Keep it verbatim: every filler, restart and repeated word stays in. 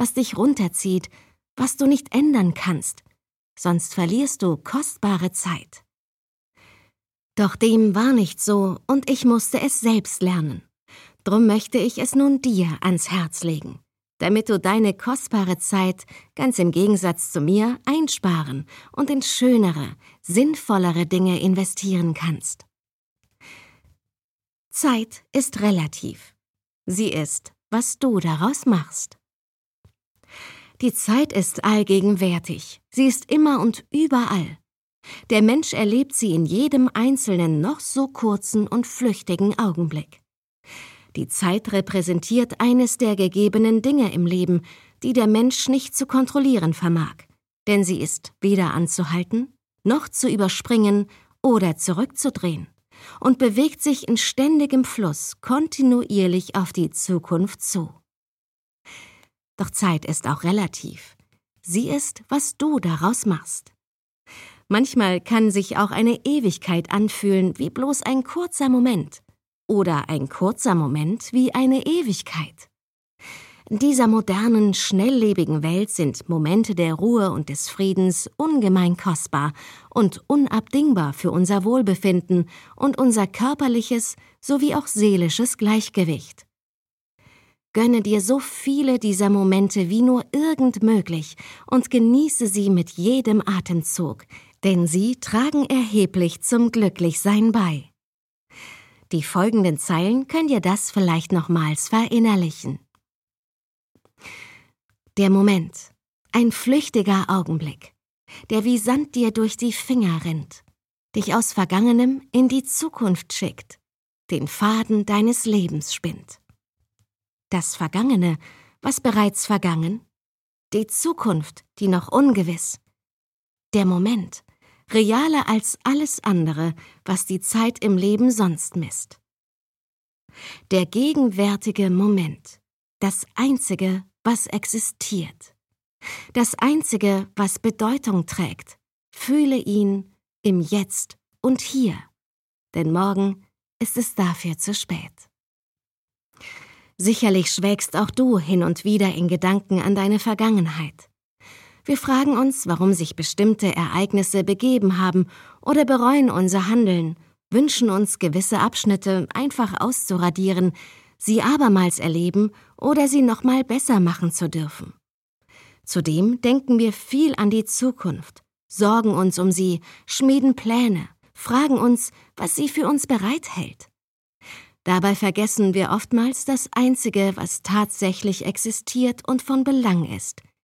was dich runterzieht, was du nicht ändern kannst, sonst verlierst du kostbare Zeit. Doch dem war nicht so und ich musste es selbst lernen. Drum möchte ich es nun dir ans Herz legen, damit du deine kostbare Zeit ganz im Gegensatz zu mir einsparen und in schönere, sinnvollere Dinge investieren kannst. Zeit ist relativ. Sie ist, was du daraus machst. Die Zeit ist allgegenwärtig. Sie ist immer und überall. Der Mensch erlebt sie in jedem einzelnen, noch so kurzen und flüchtigen Augenblick. Die Zeit repräsentiert eines der gegebenen Dinge im Leben, die der Mensch nicht zu kontrollieren vermag, denn sie ist weder anzuhalten, noch zu überspringen oder zurückzudrehen und bewegt sich in ständigem Fluss kontinuierlich auf die Zukunft zu. Doch Zeit ist auch relativ. Sie ist, was du daraus machst. Manchmal kann sich auch eine Ewigkeit anfühlen wie bloß ein kurzer Moment oder ein kurzer Moment wie eine Ewigkeit. In dieser modernen, schnelllebigen Welt sind Momente der Ruhe und des Friedens ungemein kostbar und unabdingbar für unser Wohlbefinden und unser körperliches sowie auch seelisches Gleichgewicht. Gönne dir so viele dieser Momente wie nur irgend möglich und genieße sie mit jedem Atemzug, denn sie tragen erheblich zum Glücklichsein bei. Die folgenden Zeilen können dir das vielleicht nochmals verinnerlichen. Der Moment, ein flüchtiger Augenblick, der wie Sand dir durch die Finger rinnt, dich aus Vergangenem in die Zukunft schickt, den Faden deines Lebens spinnt. Das Vergangene, was bereits vergangen, die Zukunft, die noch ungewiss, der Moment, realer als alles andere, was die Zeit im Leben sonst misst. Der gegenwärtige Moment, das Einzige, was existiert, das Einzige, was Bedeutung trägt, fühle ihn im Jetzt und Hier, denn morgen ist es dafür zu spät. Sicherlich schwelgst auch du hin und wieder in Gedanken an deine Vergangenheit. Wir fragen uns, warum sich bestimmte Ereignisse begeben haben oder bereuen unser Handeln, wünschen uns gewisse Abschnitte einfach auszuradieren, sie abermals erleben oder sie nochmal besser machen zu dürfen. Zudem denken wir viel an die Zukunft, sorgen uns um sie, schmieden Pläne, fragen uns, was sie für uns bereithält. Dabei vergessen wir oftmals das Einzige, was tatsächlich existiert und von Belang ist,